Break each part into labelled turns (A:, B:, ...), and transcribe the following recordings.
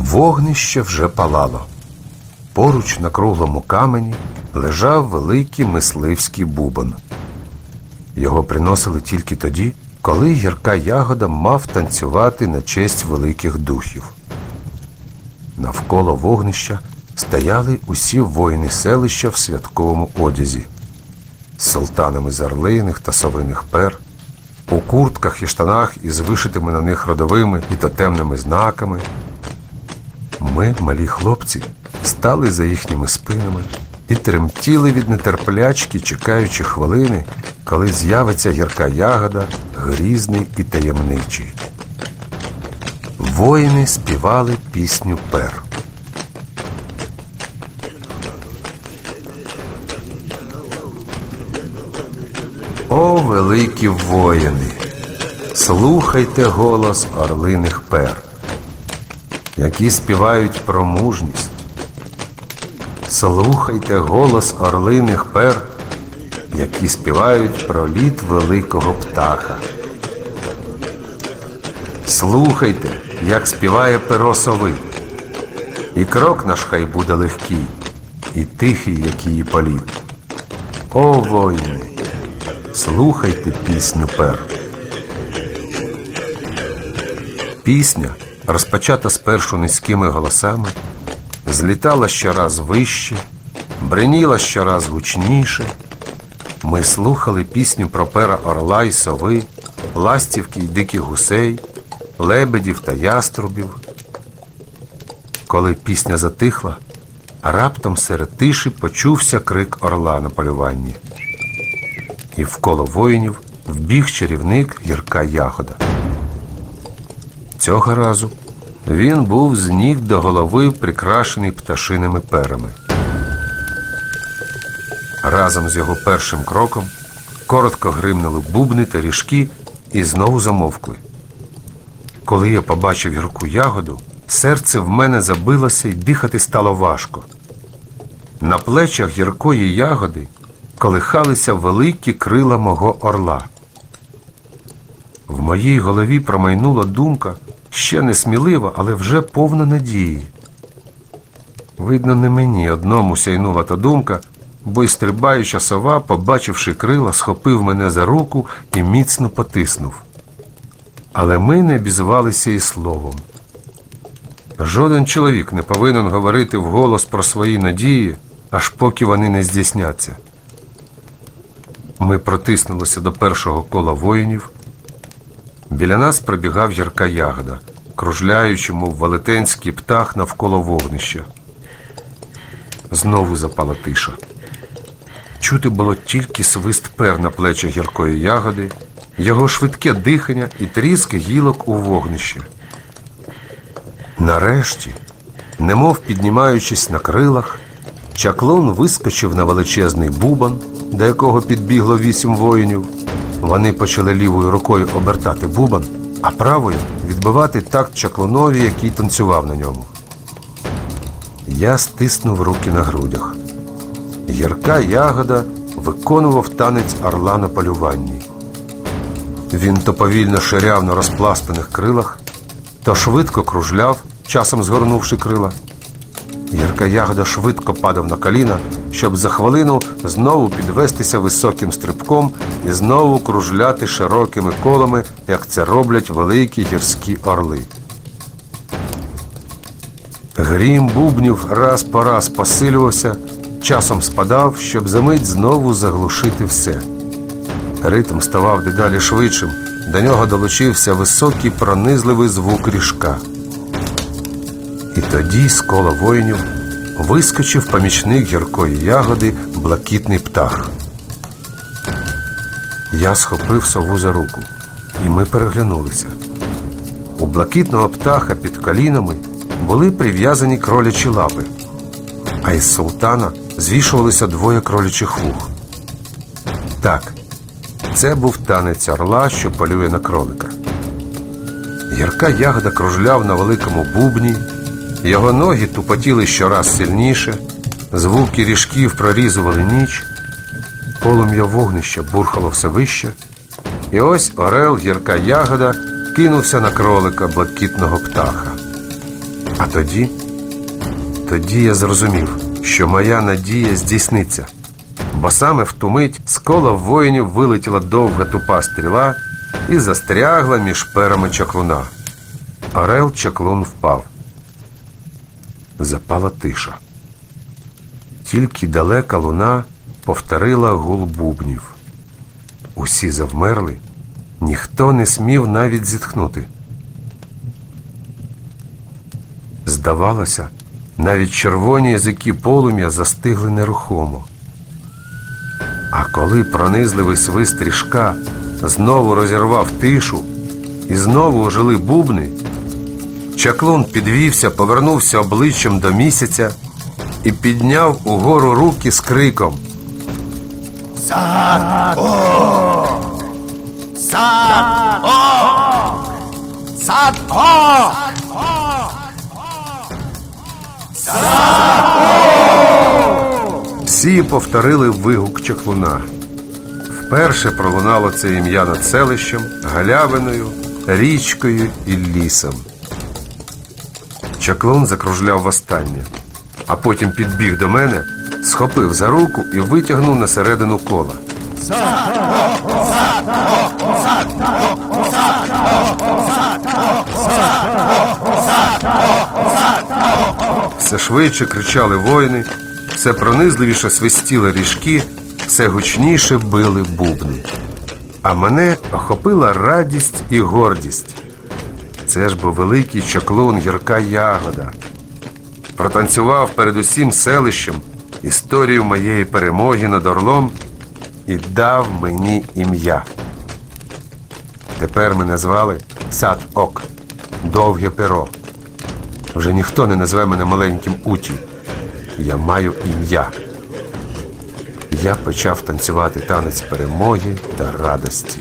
A: Вогнище вже палало. Поруч на круглому камені лежав великий мисливський бубон. Його приносили тільки тоді, коли гірка ягода мав танцювати на честь великих духів. Навколо вогнища стояли усі воїни селища в святковому одязі, з султанами з орлиних та совиних пер, у куртках і штанах із вишитими на них родовими і тотемними знаками. Ми, малі хлопці, стали за їхніми спинами і тремтіли від нетерплячки, чекаючи хвилини, коли з'явиться гірка ягода, грізний і таємничий. Воїни співали пісню пер. О, великі воїни! Слухайте голос орлиних пер, які співають про мужність. Слухайте голос орлиних пер, які співають про літ великого птаха. Слухайте, як співає перо сови. І крок наш хай буде легкий, і тихий, як її політ. О, воїни, слухайте пісню пер. Пісня, розпочата спершу низькими голосами, злітала щораз вище, бреніла щораз гучніше. Ми слухали пісню про пера орла й сови, ластівки й диких гусей, лебедів та яструбів. Коли пісня затихла, раптом серед тиші почувся крик орла на полюванні. І вколо воїнів вбіг чарівник гірка ягода. Цього разу він був з ніг до голови прикрашений пташиними перами. Разом з його першим кроком коротко гримнули бубни та ріжки і знову замовкли. Коли я побачив гірку ягоду, серце в мене забилося і дихати стало важко. На плечах гіркої ягоди колихалися великі крила мого орла. В моїй голові промайнула думка, ще не смілива, але вже повна надії. Видно, не мені одному сяйнула та думка, бо й стрибаюча сова, побачивши крила, схопив мене за руку і міцно потиснув. Але ми не обізвалися і словом. Жоден чоловік не повинен говорити вголос про свої надії, аж поки вони не здійсняться. Ми протиснулися до першого кола воїнів. Біля нас пробігав гірка ягода, кружляючи, мов велетенський птах навколо вогнища. Знову запала тиша. Чути було тільки свист пер на плечах гіркої ягоди, його швидке дихання і тріск гілок у вогнищі. Нарешті, немов піднімаючись на крилах, чаклун вискочив на величезний бубон, до якого підбігло 8 воїнів. Вони почали лівою рукою обертати бубон, а правою відбивати такт чаклунові, який танцював на ньому. Я стиснув руки на грудях. Гірка ягода виконував танець орла на полюванні. Він то повільно ширяв на розпластаних крилах, то швидко кружляв, часом згорнувши крила. Гірка ягода швидко падав на коліна, щоб за хвилину знову підвестися високим стрибком і знову кружляти широкими колами, як це роблять великі гірські орли. Грім бубнів раз по раз посилювався, часом спадав, щоб за мить знову заглушити все. Ритм ставав дедалі швидшим, до нього долучився високий пронизливий звук ріжка. І тоді з кола воїнів вискочив помічник гіркої ягоди блакитний птах. Я схопив сову за руку, і ми переглянулися. У блакитного птаха під колінами були прив'язані кролячі лапи, а із султана звішувалися 2 кролячих вух. Так, це був танець орла, що полює на кролика. Гірка ягода кружляв на великому бубні, його ноги тупотіли щораз сильніше, звуки ріжків прорізували ніч, полум'я вогнища бурхало все вище, і ось орел гірка ягода кинувся на кролика блакитного птаха. А тоді я зрозумів, що моя надія здійсниться. Бо саме в ту мить з кола воїнів вилетіла довга тупа стріла і застрягла між перами чаклуна. Орел чаклун впав. Запала тиша. Тільки далека луна повторила гул бубнів. Усі завмерли, ніхто не смів навіть зітхнути. Здавалося, навіть червоні язики полум'я застигли нерухомо. А коли пронизливий свист ріжка знову розірвав тишу і знову ожили бубни, чаклун підвівся, повернувся обличчям до місяця і підняв угору руки з криком:
B: Сад-ок! Сад-ок! Сад-ок!
A: Всі повторили вигук чаклуна. Вперше пролунало це ім'я над селищем, галявиною, річкою і лісом. Чаклун закружляв востаннє, а потім підбіг до мене, схопив за руку і витягнув на середину кола. Все швидше кричали воїни, все пронизливіше свистіли ріжки, все гучніше били бубни. А мене охопила радість і гордість. Це ж був великий чаклун, гірка ягода. Протанцював перед усім селищем історію моєї перемоги над орлом і дав мені ім'я. Тепер мене звали Сад-ок, довге перо. Вже ніхто не назве мене маленьким Уті. Я маю ім'я. Я почав танцювати танець перемоги та радості.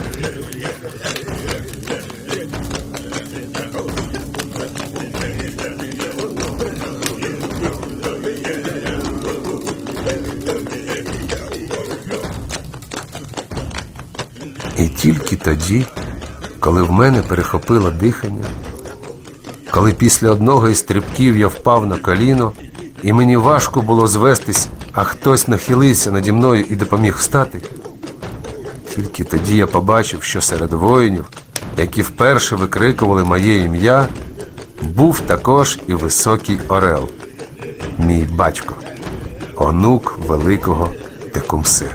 A: І тільки тоді, коли в мене перехопило дихання, коли після одного із стрибків я впав на коліно, і мені важко було звестись, а хтось нахилився наді мною і допоміг встати, тільки тоді я побачив, що серед воїнів, які вперше викрикували моє ім'я, був також і високий орел, мій батько, онук великого Текумсе.